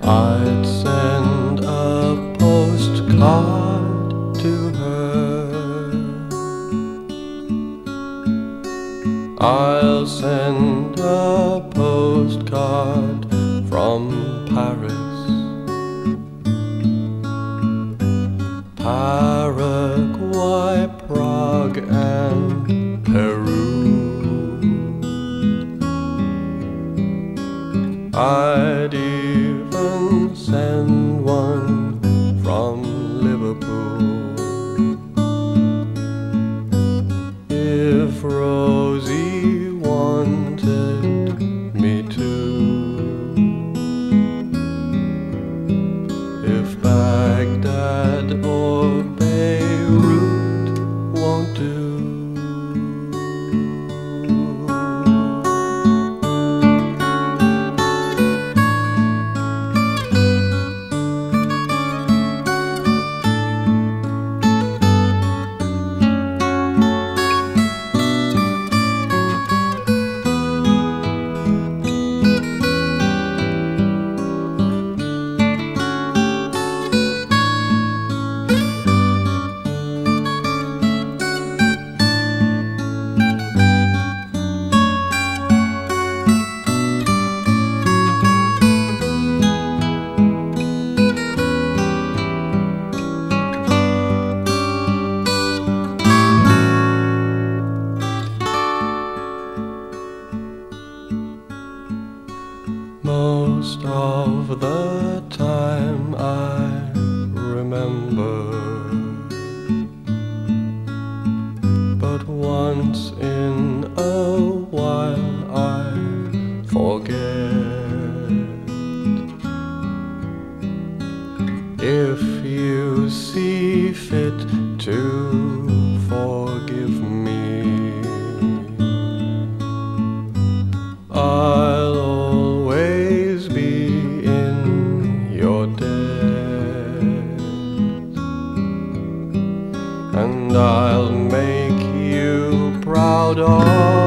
I'd send a postcard to her. I'll send a postcard from Paris, Paraguay, Prague and Peru. I'd even send one from Liverpool. If Rosie wanted me to, if Baghdad or Beirut won't do. Most of the time I remember, but once in a while I forget. If you see fit to forgive me, I'll always be in your debt, and I'll make you proud of